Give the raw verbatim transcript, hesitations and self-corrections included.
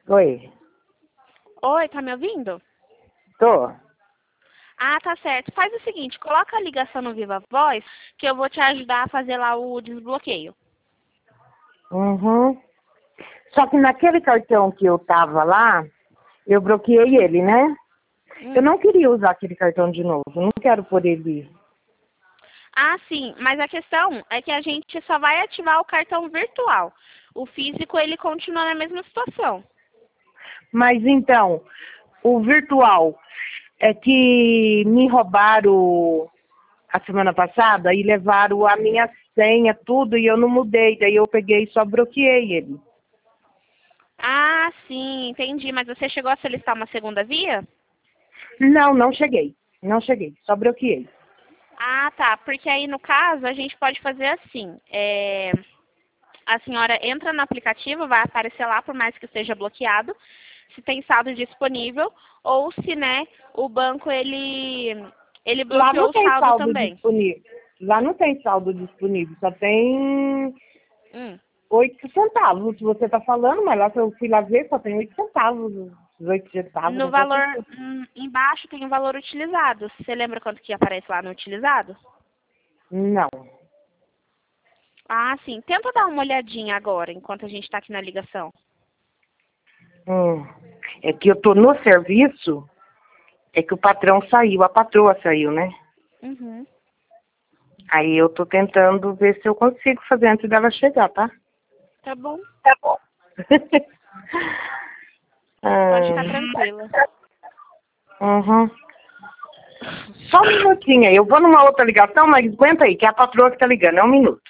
Oi, Oi, tá me ouvindo? tô. Ah, tá certo. Faz o seguinte, coloca a ligação no Viva Voz, que eu vou te ajudar a fazer lá o desbloqueio. Uhum. Só que naquele cartão que eu tava lá, eu bloqueei ele, né? Eu Hum. não queria usar aquele cartão de novo, eu não quero por ele. Ah, sim, mas a questão é que a gente só vai ativar o cartão virtual. O físico, ele continua na mesma situação. Mas então, o virtual é que me roubaram a semana passada e levaram a minha senha, tudo, e eu não mudei. Daí eu peguei e só bloqueei ele. Ah, sim, entendi. Mas você chegou a solicitar uma segunda via? Não, não cheguei. Não cheguei, só bloqueei. Ah, tá. Porque aí, no caso, a gente pode fazer assim. É... A senhora entra no aplicativo, vai aparecer lá, por mais que esteja bloqueado, se tem saldo disponível, ou se, né, o banco, ele, ele Lá bloqueou não o tem saldo saldo também. disponível. Lá não tem saldo disponível, só tem Hum. oito centavos. Se você tá falando, mas lá que eu fui lá ver, só tem oito centavos. Os oito centavos, No não tem valor, coisa. hum, embaixo tem o valor utilizado. Você lembra quanto que aparece lá no utilizado? Não. Ah, sim. Tenta dar uma olhadinha agora, enquanto a gente está aqui na ligação. Hum. É que eu tô no serviço, é que o patrão saiu, a patroa saiu, né? Uhum. Aí eu tô tentando ver se eu consigo fazer antes dela chegar, tá? Tá bom. Tá bom. Pode ficar ah, tranquila. uhum. Só um minutinho aí, eu vou numa outra ligação, mas aguenta aí, que é a patroa que tá ligando, é um minuto.